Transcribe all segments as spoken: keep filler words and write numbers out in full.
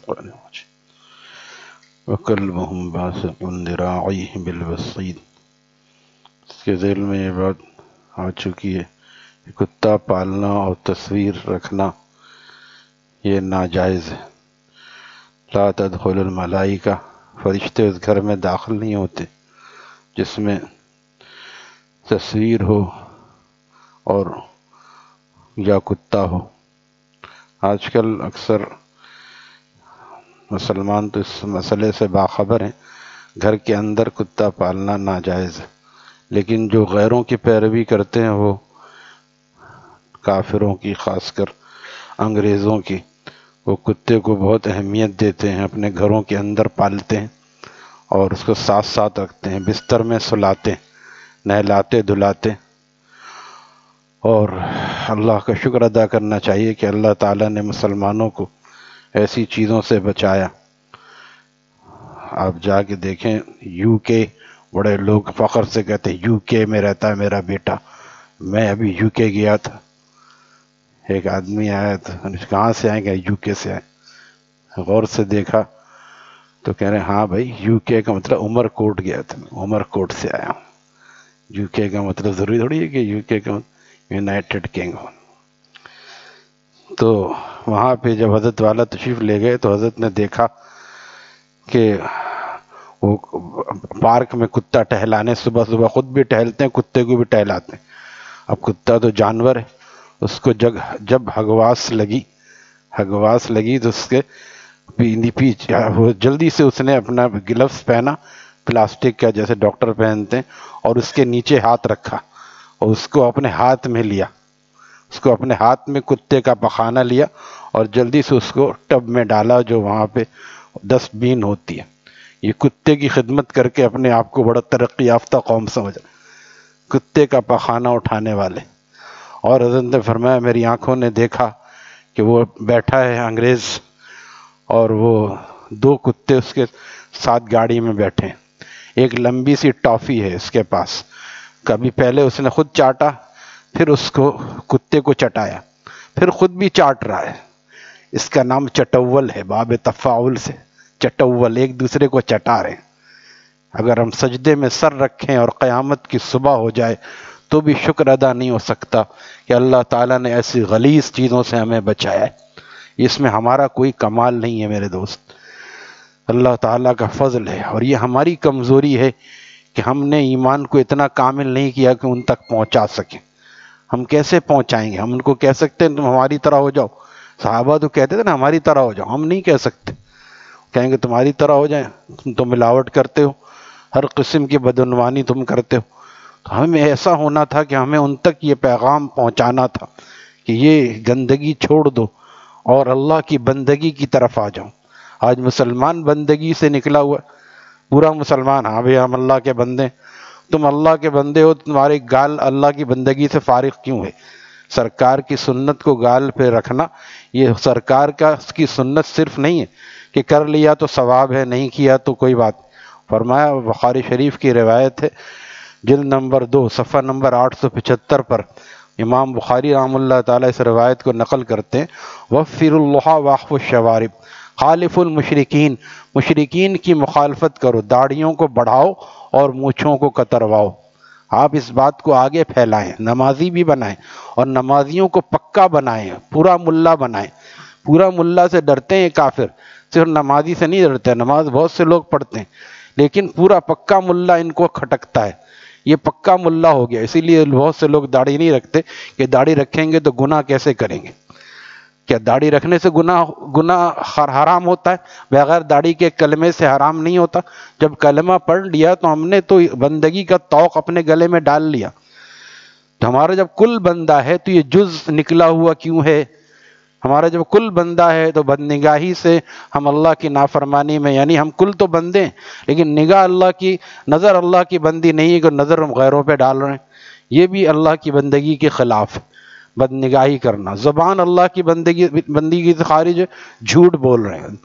الشيطان الرجيم وكلبهم باسط ذراعيه بالوصيد. اس کے ذیل میں یہ بات آ چکی ہے کہ کتا پالنا اور تصویر رکھنا یہ ناجائز ہے. لا تدخل الملائکہ، فرشتے اس گھر میں داخل نہیں ہوتے جس میں تصویر ہو اور یا کتا ہو. آج کل اکثر مسلمان تو اس مسئلے سے باخبر ہیں، گھر کے اندر کتا پالنا ناجائز ہے، لیکن جو غیروں کی پیروی کرتے ہیں وہ کافروں کی، خاص کر انگریزوں کی، وہ کتے کو بہت اہمیت دیتے ہیں، اپنے گھروں کے اندر پالتے ہیں اور اس کو ساتھ ساتھ رکھتے ہیں، بستر میں سلاتے ہیں، نہلاتے دھلاتے. اور اللہ کا شکر ادا کرنا چاہیے کہ اللہ تعالیٰ نے مسلمانوں کو ایسی چیزوں سے بچایا. آپ جا کے دیکھیں یو کے، بڑے لوگ فخر سے کہتے ہیں یو کے میں رہتا ہے میرا بیٹا. میں ابھی یو کے گیا تھا، ایک آدمی آیا تھا، کہاں سے آئے؟ گئے یو کے سے آئے. غور سے دیکھا تو کہہ رہے ہاں بھائی یو کے کا مطلب عمر کوٹ گیا تھا، میں عمر کوٹ سے آیا ہوں. یو کے کا مطلب ضروری تھوڑی ہے کہ یو کے کا یونائٹڈ کنگڈم. تو وہاں پہ جب حضرت والا تشریف لے گئے تو حضرت نے دیکھا کہ وہ پارک میں کتا ٹہلانے، صبح صبح خود بھی ٹہلتے ہیں، کتے کو بھی ٹہلاتے ہیں. اب کتا تو جانور ہے، اس کو جب جب ہگواس لگی ہگواس لگی تو اس کے پیچھے وہ جلدی سے اس نے اپنا گلوز پہنا پلاسٹک کا جیسے ڈاکٹر پہنتے ہیں، اور اس کے نیچے ہاتھ رکھا اور اس کو اپنے ہاتھ میں لیا اس کو اپنے ہاتھ میں کتے کا پخانہ لیا اور جلدی سے اس کو ٹب میں ڈالا جو وہاں پہ ڈسٹ بین ہوتی ہے. یہ کتے کی خدمت کر کے اپنے آپ کو بڑا ترقی یافتہ قوم سمجھ، کتے کا پخانہ اٹھانے والے. اور حضرت نے فرمایا میری آنکھوں نے دیکھا کہ وہ بیٹھا ہے انگریز اور وہ دو کتے اس کے ساتھ گاڑی میں بیٹھے ہیں. ایک لمبی سی ٹافی ہے اس کے پاس، کبھی پہلے اس نے خود چاٹا، پھر اس کو کتے کو چٹایا، پھر خود بھی چاٹ رہا ہے. اس کا نام چٹول ہے، باب تفاعل سے چٹول، ایک دوسرے کو چٹا رہے ہیں. اگر ہم سجدے میں سر رکھیں اور قیامت کی صبح ہو جائے تو بھی شکر ادا نہیں ہو سکتا کہ اللہ تعالیٰ نے ایسی غلیظ چیزوں سے ہمیں بچایا ہے. اس میں ہمارا کوئی کمال نہیں ہے میرے دوست، اللہ تعالیٰ کا فضل ہے. اور یہ ہماری کمزوری ہے کہ ہم نے ایمان کو اتنا کامل نہیں کیا کہ ان تک پہنچا سکیں. ہم کیسے پہنچائیں گے؟ ہم ان کو کہہ سکتے ہیں تم ہماری طرح ہو جاؤ؟ صحابہ تو کہتے تھے نا ہماری طرح ہو جاؤ، ہم نہیں کہہ سکتے. کہیں گے تمہاری طرح ہو جائیں، تم تو ملاوٹ کرتے ہو، ہر قسم کی بدعنوانی تم کرتے ہو. تو ہمیں ایسا ہونا تھا کہ ہمیں ان تک یہ پیغام پہنچانا تھا کہ یہ گندگی چھوڑ دو اور اللہ کی بندگی کی طرف آ جاؤ. آج مسلمان بندگی سے نکلا ہوا، پورا مسلمان، ہاں بھئی ہم اللہ کے بندے. تم اللہ کے بندے ہو، تمہارے گال اللہ کی بندگی سے فارغ کیوں ہے؟ سرکار کی سنت کو گال پہ رکھنا، یہ سرکار کا کی سنت صرف نہیں ہے کہ کر لیا تو ثواب ہے، نہیں کیا تو کوئی بات. فرمایا بخاری شریف کی روایت ہے، جلد نمبر دو صفحہ نمبر آٹھ سو پچہتر پر امام بخاری رحمہ اللہ تعالیٰ اس روایت کو نقل کرتے ہیں، وفر اللہ واخف الشوارب خالف المشرکین، مشرکین کی مخالفت کرو، داڑھیوں کو بڑھاؤ اور مونچھوں کو کترواؤ. آپ اس بات کو آگے پھیلائیں، نمازی بھی بنائیں اور نمازیوں کو پکا بنائیں، پورا ملا بنائیں. پورا ملا سے ڈرتے ہیں کافر، صرف نمازی سے نہیں ڈرتے. نماز بہت سے لوگ پڑھتے ہیں لیکن پورا پکا ملا ان کو کھٹکتا ہے. یہ پکا ملا ہو گیا، اسی لیے بہت سے لوگ داڑھی نہیں رکھتے کہ داڑھی رکھیں گے تو گناہ کیسے کریں گے. کیا داڑھی رکھنے سے گناہ گناہ حرام ہوتا ہے؟ بغیر داڑھی کے کلمے سے حرام نہیں ہوتا. جب کلمہ پڑھ لیا تو ہم نے تو بندگی کا طوق اپنے گلے میں ڈال لیا. تو ہمارا جب کل بندہ ہے تو یہ جز نکلا ہوا کیوں ہے؟ ہمارا جب کل بندہ ہے تو بدنگاہی سے ہم اللہ کی نافرمانی میں، یعنی ہم کل تو بندے ہیں لیکن نگاہ اللہ کی، نظر اللہ کی بندی نہیں ہے کہ نظر ہم غیروں پہ ڈال رہے ہیں. یہ بھی اللہ کی بندگی کے خلاف ہے، بدنگاہی کرنا. زبان اللہ کی بندگی بندگی سے خارج ہے، جھوٹ بول رہے ہیں.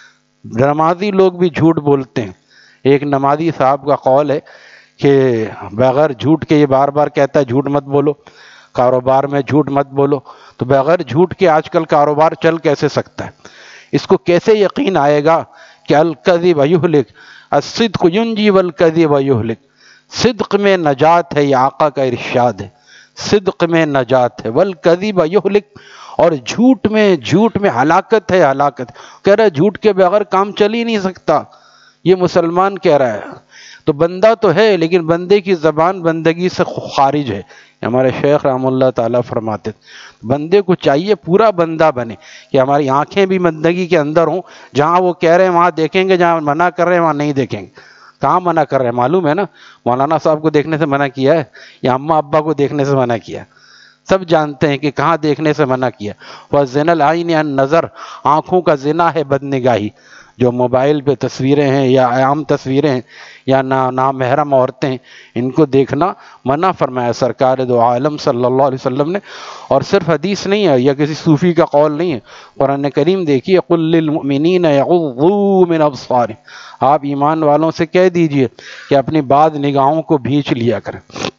نمازی لوگ بھی جھوٹ بولتے ہیں. ایک نمازی صاحب کا قول ہے کہ بغیر جھوٹ کے، یہ بار بار کہتا ہے جھوٹ مت بولو، کاروبار میں جھوٹ مت بولو. تو بغیر جھوٹ کے آج کل کاروبار چل کیسے سکتا ہے؟ اس کو کیسے یقین آئے گا کہ الکذب یہلک الصدق ینجی والکذب یہلک، صدق میں نجات ہے، یہ آقا کا ارشاد ہے، صدق میں نجات ہے، والکذب یہلک، اور جھوٹ میں جھوٹ میں ہلاکت ہے، ہلاکت کہہ رہا ہے جھوٹ کے بغیر کام چل ہی نہیں سکتا، یہ مسلمان کہہ رہا ہے۔ تو بندہ تو ہے لیکن بندے کی زبان بندگی سے خارج ہے، ہمارے شیخ رحمہ اللہ تعالیٰ فرماتے تھے بندے کو چاہیے پورا بندہ بنے کہ ہماری آنکھیں بھی بندگی کے اندر ہوں، جہاں وہ کہہ رہے ہیں وہاں دیکھیں گے، جہاں منع کر رہے ہیں وہاں نہیں دیکھیں گے۔ کہاں منع کر رہے ہیں معلوم ہے نا، مولانا صاحب کو دیکھنے سے منع کیا ہے یا اماں ابا کو دیکھنے سے منع کیا ہے؟ سب جانتے ہیں کہ کہاں دیکھنے سے منع کیا۔ وَزِنَ الْعَيْنِ النَّظَرُ، آنکھوں کا زنا ہے بدنگاہی، جو موبائل پہ تصویریں ہیں یا عام تصویریں ہیں یا نامحرم عورتیں ہیں، ان کو دیکھنا منع فرمایا سرکار دو عالم صلی اللہ علیہ وسلم نے۔ اور صرف حدیث نہیں ہے یا کسی صوفی کا قول نہیں ہے، قرآن کریم دیکھیے، قُل لِّلْمُؤْمِنِينَ يَغُضُّوا مِنْ أَبْصَارِهِمْ، آپ ایمان والوں سے کہہ دیجئے کہ اپنی بعض نگاہوں کو بھینچ لیا کریں۔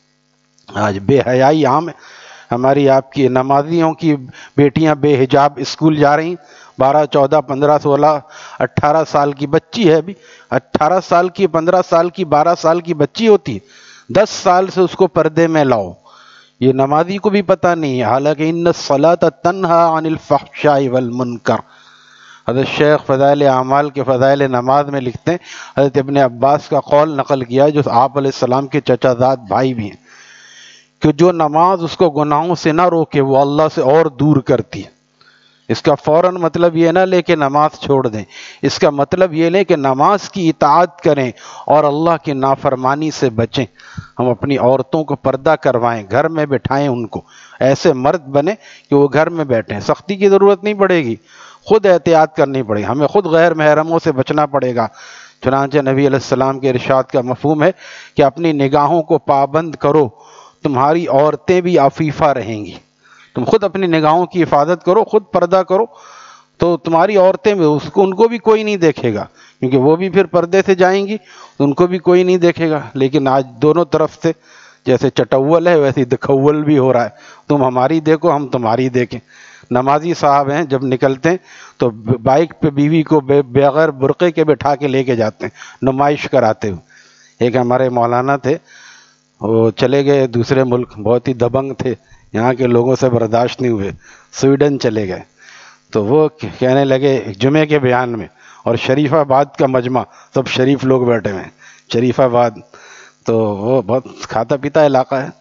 آج بے حیائی عام ہے، ہماری آپ کی نمازیوں کی بیٹیاں بے حجاب اسکول جا رہی ہیں، بارہ چودہ پندرہ سولہ اٹھارہ سال کی بچی ہے، ابھی اٹھارہ سال کی پندرہ سال کی بارہ سال کی بچی ہوتی ہے، دس سال سے اس کو پردے میں لاؤ، یہ نمازی کو بھی پتہ نہیں ہے، حالانکہ ان الصلاۃ تنہی عن الفحشاء والمنکر۔ حضرت شیخ فضائل اعمال کے فضائل نماز میں لکھتے ہیں، حضرت ابن عباس کا قول نقل کیا جو آپ علیہ السلام کے چچا زاد بھائی بھی ہیں، کہ جو نماز اس کو گناہوں سے نہ روکے وہ اللہ سے اور دور کرتی ہے۔ اس کا فوراً مطلب یہ نہ لے کہ نماز چھوڑ دیں، اس کا مطلب یہ لے کہ نماز کی اطاعت کریں اور اللہ کی نافرمانی سے بچیں۔ ہم اپنی عورتوں کو پردہ کروائیں، گھر میں بٹھائیں، ان کو ایسے مرد بنیں کہ وہ گھر میں بیٹھیں، سختی کی ضرورت نہیں پڑے گی، خود احتیاط کرنی پڑے گی، ہمیں خود غیر محرموں سے بچنا پڑے گا۔ چنانچہ نبی علیہ السلام کے ارشاد کا مفہوم ہے کہ اپنی نگاہوں کو پابند کرو، تمہاری عورتیں بھی عفیفہ رہیں گی۔ تم خود اپنی نگاہوں کی حفاظت کرو، خود پردہ کرو، تو تمہاری عورتیں بھی، اس کو ان کو بھی کوئی نہیں دیکھے گا، کیونکہ وہ بھی پھر پردے سے جائیں گی، ان کو بھی کوئی نہیں دیکھے گا۔ لیکن آج دونوں طرف سے جیسے چٹول ہے ویسے دکھول بھی ہو رہا ہے، تم ہماری دیکھو ہم تمہاری دیکھیں۔ نمازی صاحب ہیں جب نکلتے ہیں تو بائک پہ بیوی کو بغیر برقعے کے بٹھا کے لے کے جاتے ہیں، نمائش کراتے ہوئے۔ ایک ہمارے مولانا تھے، وہ چلے گئے دوسرے ملک، بہت ہی دبنگ تھے، یہاں کے لوگوں سے برداشت نہیں ہوئے، سویڈن چلے گئے، تو وہ کہنے لگے جمعے کے بیان میں، اور شریف آباد کا مجمع، سب شریف لوگ بیٹھے ہوئے ہیں، شریف آباد، تو وہ بہت کھاتا پیتا علاقہ ہے،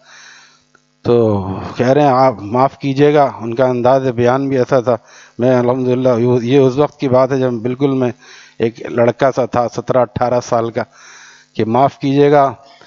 تو کہہ رہے ہیں آپ معاف کیجئے گا، ان کا انداز بیان بھی ایسا تھا۔ میں الحمدللہ یہ اس وقت کی بات ہے جب بالکل میں ایک لڑکا سا تھا سترہ اٹھارہ سال کا، کہ معاف کیجئے گا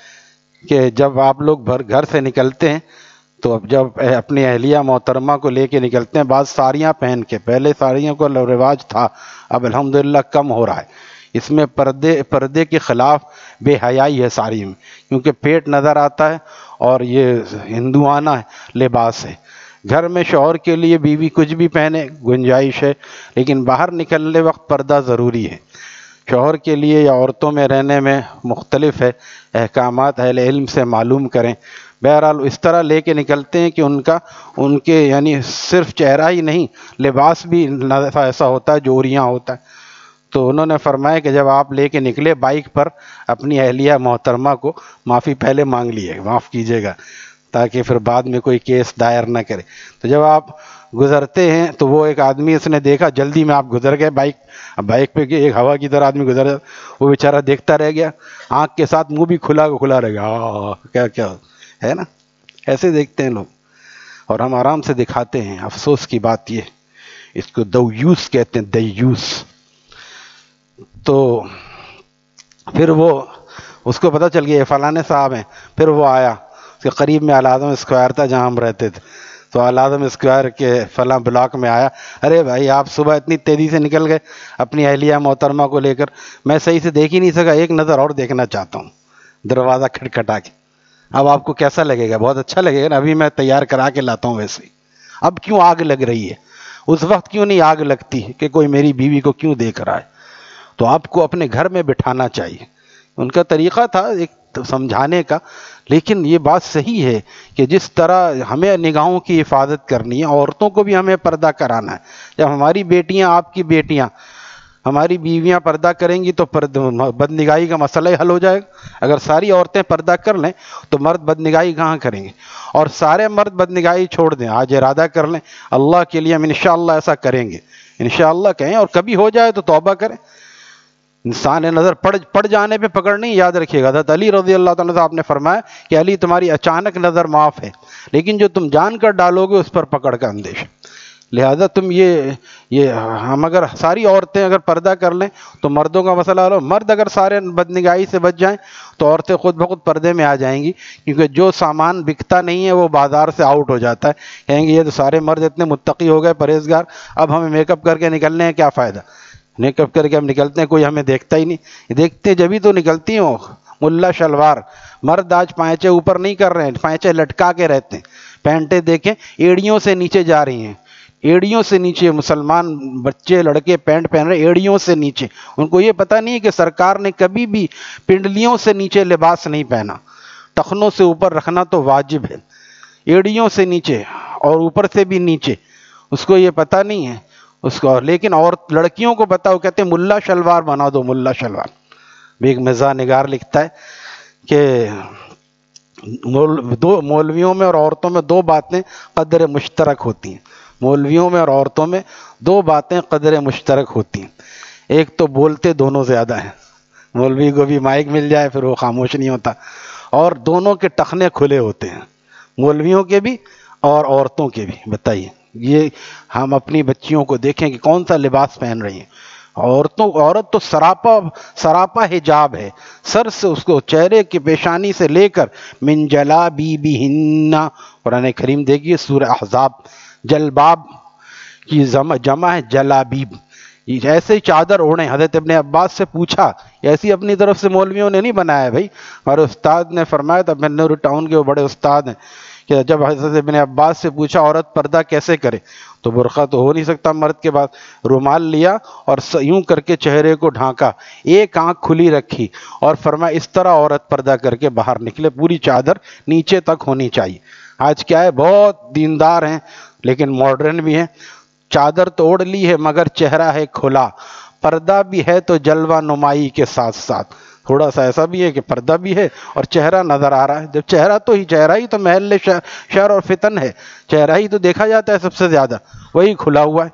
کہ جب آپ لوگ گھر سے نکلتے ہیں تو اب جب اپنی اہلیہ محترمہ کو لے کے نکلتے ہیں، بعض ساڑیاں پہن کے، پہلے ساڑیوں کا رواج تھا، اب الحمدللہ کم ہو رہا ہے، اس میں پردے پردے کے خلاف بے حیائی ہے ساڑی میں، کیونکہ پیٹ نظر آتا ہے اور یہ ہندوانہ لباس ہے۔ گھر میں شوہر کے لیے بیوی کچھ بھی پہنے، گنجائش ہے، لیکن باہر نکلنے وقت پردہ ضروری ہے۔ شوہر کے لیے یا عورتوں میں رہنے میں مختلف ہے، احکامات اہل علم سے معلوم کریں۔ بہرحال اس طرح لے کے نکلتے ہیں کہ ان کا ان کے یعنی صرف چہرہ ہی نہیں، لباس بھی ایسا ہوتا ہے جو اوریاں ہوتا ہے۔ تو انہوں نے فرمایا کہ جب آپ لے کے نکلے بائک پر اپنی اہلیہ محترمہ کو، معافی پہلے مانگ لیے، معاف کیجیے گا، تاکہ پھر بعد میں کوئی کیس دائر نہ کرے۔ تو جب آپ گزرتے ہیں تو وہ ایک آدمی اس نے دیکھا، جلدی میں آپ گزر گئے بائک بائک پہ ایک ہوا کی طرح آدمی گزر، وہ بیچارہ دیکھتا رہ گیا، آنکھ کے ساتھ منہ بھی کھلا کھلا رہ گیا، کیا کیا ہے نا، ایسے دیکھتے ہیں لوگ، اور ہم آرام سے دکھاتے ہیں۔ افسوس کی بات یہ، اس کو دیوس کہتے ہیں، دیوس۔ تو پھر وہ اس کو پتہ چل گیا یہ فلانے صاحب ہیں، پھر وہ آیا، اس کے قریب میں العظم اسکوائر تھا جہاں ہم رہتے تھے، تو العظم اسکوائر کے فلاں بلاک میں آیا، ارے بھائی آپ صبح اتنی تیزی سے نکل گئے اپنی اہلیہ محترمہ کو لے کر، میں صحیح سے دیکھ ہی نہیں سکا، ایک نظر اور دیکھنا چاہتا ہوں، دروازہ کھٹکھٹا کے۔ اب آپ کو کیسا لگے گا؟ بہت اچھا لگے گا نا، ابھی میں تیار کرا کے لاتا ہوں ویسے ہی۔ اب کیوں آگ لگ رہی ہے؟ اس وقت کیوں نہیں آگ لگتی کہ کوئی میری بیوی کو کیوں دیکھ رہا ہے؟ تو آپ کو اپنے گھر میں بٹھانا چاہیے۔ ان کا طریقہ تھا، ایک سمجھانے کا، لیکن یہ بات صحیح ہے کہ جس طرح ہمیں نگاہوں کی حفاظت کرنی ہے، عورتوں کو بھی ہمیں پردہ کرانا ہے. جب ہماری بیٹیاں، آپ کی بیٹیاں، ہماری بیویاں پردہ کریں گی تو بد نگاہی کا مسئلہ ہی حل ہو جائے گا. اگر ساری عورتیں پردہ کر لیں تو مرد بد نگاہی کہاں کریں گے؟ اور سارے مرد بد نگاہی چھوڑ دیں، آج ارادہ کر لیں اللہ کے لیے ہم انشاءاللہ ایسا کریں گے، انشاءاللہ کہیں، اور کبھی ہو جائے تو توبہ کریں. انسان نظر پڑ پڑ جانے پہ پکڑ نہیں، یاد رکھیے گا. حضرت علی رضی اللہ تعالیٰ عنہ آپ نے فرمایا کہ علی تمہاری اچانک نظر معاف ہے، لیکن جو تم جان کر ڈالو گے اس پر پکڑ کا اندیشہ. لہذا تم یہ یہ ہم اگر ساری عورتیں اگر پردہ کر لیں تو مردوں کا مسئلہ حل ہو. مرد اگر سارے بد نگاہی سے بچ جائیں تو عورتیں خود بخود پردے میں آ جائیں گی، کیونکہ جو سامان بکتا نہیں ہے وہ بازار سے آؤٹ ہو جاتا ہے. کہیں گے یہ تو سارے مرد اتنے متقی ہو گئے، پرہیزگار، اب ہمیں میک اپ کر کے نکلنے ہیں، کیا فائدہ؟ میک اپ کر کے ہم نکلتے ہیں، کوئی ہمیں دیکھتا ہی نہیں. دیکھتے جبھی تو نکلتی ہوں. ملا شلوار، مرد آج پائچے اوپر نہیں کر رہے ہیں، پائچے لٹکا کے رہتے ہیں. پینٹیں دیکھیں ایڑیوں سے نیچے جا رہی ہیں، ایڑیوں سے نیچے. مسلمان بچے لڑکے پینٹ پہن رہے ایڑیوں سے نیچے. ان کو یہ پتہ نہیں کہ سرکار نے کبھی بھی پنڈلیوں سے نیچے لباس نہیں پہنا، ٹخنوں سے اوپر رکھنا تو واجب ہے، ایڑیوں سے نیچے اور اوپر سے بھی نیچے. اس کو یہ پتہ نہیں ہے اس کو. لیکن اور لڑکیوں کو پتہ، وہ کہتے ہیں ملا شلوار بنا دو، ملا شلوار. بھی ایک مزاح نگار لکھتا ہے کہ دو مولویوں میں اور عورتوں میں دو باتیں قدر مشترک ہوتی ہیں. مولویوں میں اور عورتوں میں دو باتیں قدر مشترک ہوتی ہیں. ایک تو بولتے دونوں زیادہ ہیں، مولوی کو بھی مائک مل جائے پھر وہ خاموش نہیں ہوتا. اور دونوں کے ٹخنے کھلے ہوتے ہیں، مولویوں کے بھی اور عورتوں کے بھی. بتائیے، یہ ہم اپنی بچیوں کو دیکھیں کہ کون سا لباس پہن رہی ہیں. عورتوں عورت تو سراپا سراپا حجاب ہے، سر سے اس کو چہرے کی پیشانی سے لے کر من جلابیبہن. قرآن کریم دیکھیے سورہ احزاب، جلباب کی جمع ہے جلابیب. ایسے ہی چادر اوڑھیں. حضرت ابن عباس سے پوچھا، ایسی اپنی طرف سے مولویوں نے نہیں بنایا بھائی، ہمارے استاد نے فرمایا تھا، بنور ٹاؤن کے وہ بڑے استاد ہیں، کہ جب حضرت ابن عباس سے پوچھا عورت پردہ کیسے کرے، تو برقع تو ہو نہیں سکتا مرد کے بعد، رومال لیا اور یوں کر کے چہرے کو ڈھانکا، ایک آنکھ کھلی رکھی اور فرمایا اس طرح عورت پردہ کر کے باہر نکلے، پوری چادر نیچے تک ہونی چاہیے. آج کیا ہے، بہت دیندار ہیں لیکن ماڈرن بھی ہیں. چادر تو اوڑھ لی ہے مگر چہرہ ہے کھلا، پردہ بھی ہے تو جلوہ نمائی کے ساتھ ساتھ. تھوڑا سا ایسا بھی ہے کہ پردہ بھی ہے اور چہرہ نظر آ رہا ہے. جب چہرہ تو ہی چہرہ ہی تو محل شر اور فتن ہے، چہرہ ہی تو دیکھا جاتا ہے سب سے زیادہ، وہی کھلا ہوا ہے.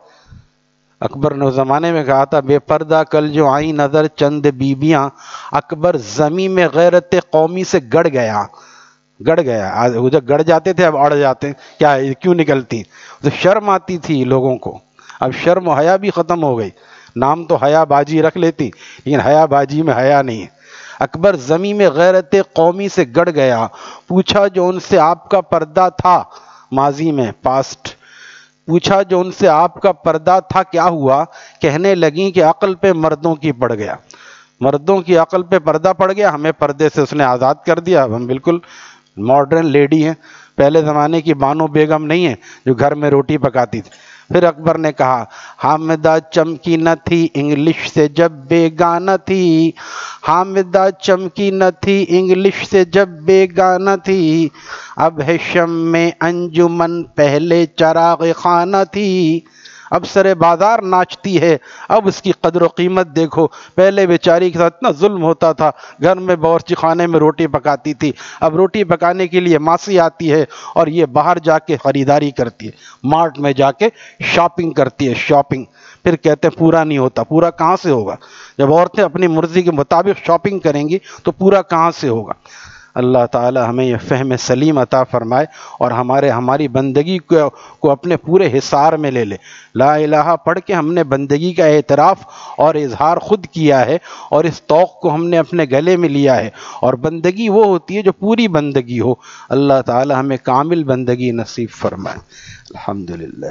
اکبر نے اس زمانے میں کہا تھا، بے پردہ کل جو آئی نظر چند بیبیاں، اکبر زمین میں غیرت قومی سے گڑ گیا. گڑ گیا، وہ جب گڑ جاتے تھے اب اڑ جاتے ہیں. کیا کیوں نکلتی؟ شرم آتی تھی لوگوں کو، اب شرم و حیا بھی ختم ہو گئی. نام تو حیا باجی رکھ لیتی لیکن حیا باجی میں حیا نہیں ہے. اکبر زمین میں غیرت قومی سے گڑ گیا، پوچھا جو ان سے آپ کا پردہ تھا، ماضی میں پاسٹ، پوچھا جو ان سے آپ کا پردہ تھا کیا ہوا، کہنے لگیں کہ عقل پہ مردوں کی پڑ گیا. مردوں کی عقل پہ پردہ پڑ گیا، ہمیں پردے سے اس نے آزاد کر دیا. ہم بالکل ماڈرن لیڈی ہیں، پہلے زمانے کی بانو بیگم نہیں ہیں جو گھر میں روٹی پکاتی تھی. پھر اکبر نے کہا، حامدہ چمکی نہ تھی انگلش سے جب بیگانہ تھی، حامدہ چمکی نہ تھی انگلش سے جب بیگانہ تھی، اب ہے شمع انجمن پہلے چراغ خانہ تھی. اب سرے بازار ناچتی ہے، اب اس کی قدر و قیمت دیکھو. پہلے بیچاری کے ساتھ اتنا ظلم ہوتا تھا، گھر میں باورچی خانے میں روٹی پکاتی تھی، اب روٹی پکانے کے لیے ماسی آتی ہے اور یہ باہر جا کے خریداری کرتی ہے، مارٹ میں جا کے شاپنگ کرتی ہے. شاپنگ پھر کہتے ہیں پورا نہیں ہوتا. پورا کہاں سے ہوگا؟ جب عورتیں اپنی مرضی کے مطابق شاپنگ کریں گی تو پورا کہاں سے ہوگا؟ اللہ تعالی ہمیں یہ فہم سلیم عطا فرمائے اور ہمارے ہماری بندگی کو کو اپنے پورے حصار میں لے لے. لا الہ پڑھ کے ہم نے بندگی کا اعتراف اور اظہار خود کیا ہے اور اس توق کو ہم نے اپنے گلے میں لیا ہے. اور بندگی وہ ہوتی ہے جو پوری بندگی ہو. اللہ تعالی ہمیں کامل بندگی نصیب فرمائے. الحمدللہ.